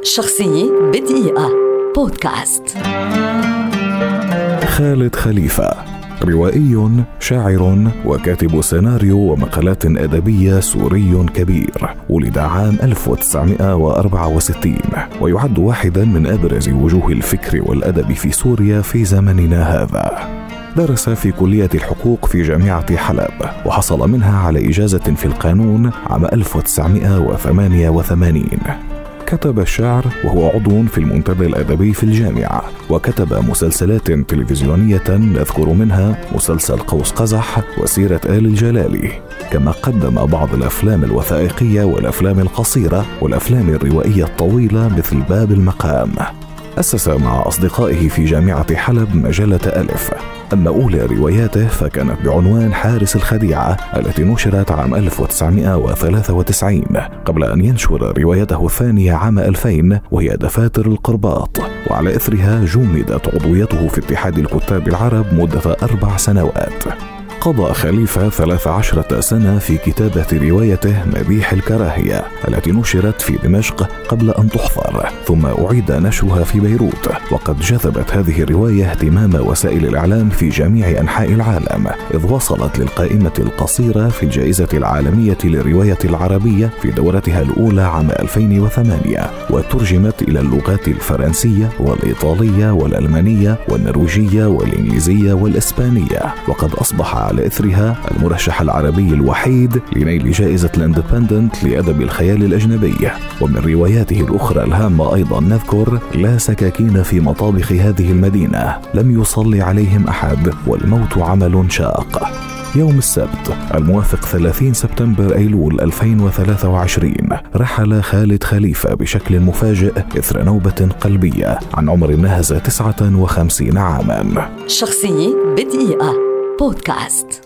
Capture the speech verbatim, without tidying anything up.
شخصية بدقيقة بودكاست. خالد خليفة روائي، شاعر، وكاتب سيناريو ومقالات أدبية سوري كبير. ولد عام ألف وتسعمائة وأربعة وستين ويعد واحدا من أبرز وجوه الفكر والأدب في سوريا في زمننا هذا. درس في كلية الحقوق في جامعة حلب، وحصل منها على إجازة في القانون عام ألف وتسعمائة وثمانية وثمانين. كتب الشعر وهو عضو في المنتدى الأدبي في الجامعة، وكتب مسلسلات تلفزيونية نذكر منها مسلسل قوس قزح وسيرة آل الجلالي، كما قدم بعض الأفلام الوثائقية والأفلام القصيرة والأفلام الروائية الطويلة مثل باب المقام. أسس مع أصدقائه في جامعة حلب مجلة ألف. أما أولى رواياته فكانت بعنوان حارس الخديعة التي نشرت عام ألف وتسعمائة وثلاثة وتسعين، قبل أن ينشر روايته الثانية عام ألفين وهي دفاتر القرباط، وعلى إثرها جمدت عضويته في اتحاد الكتاب العرب مدة أربع سنوات. قضى خليفة ثلاث عشرة سنة في كتابة روايته مديح الكراهية التي نشرت في دمشق قبل أن تحظر، ثم أعيد نشرها في بيروت. وقد جذبت هذه الرواية اهتمام وسائل الإعلام في جميع أنحاء العالم، إذ وصلت للقائمة القصيرة في الجائزة العالمية للرواية العربية في دورتها الأولى عام ألفين وثمانية، وترجمت إلى اللغات الفرنسية والإيطالية والألمانية والنرويجية والإنجليزية والإسبانية. وقد أصبح على إثرها المرشح العربي الوحيد لنيل جائزة الاندبندنت لأدب الخيال الأجنبي. ومن رواياته الأخرى الهامة أيضا نذكر لا سكاكين في مطابخ هذه المدينة، لم يصلي عليهم أحد، والموت عمل شاق. يوم السبت الموافق ثلاثين سبتمبر أيلول ألفين وثلاثة وعشرين رحل خالد خليفة بشكل مفاجئ إثر نوبة قلبية عن عمر ناهز تسعة وخمسين عاما. شخصية بدقيقة بودكاست.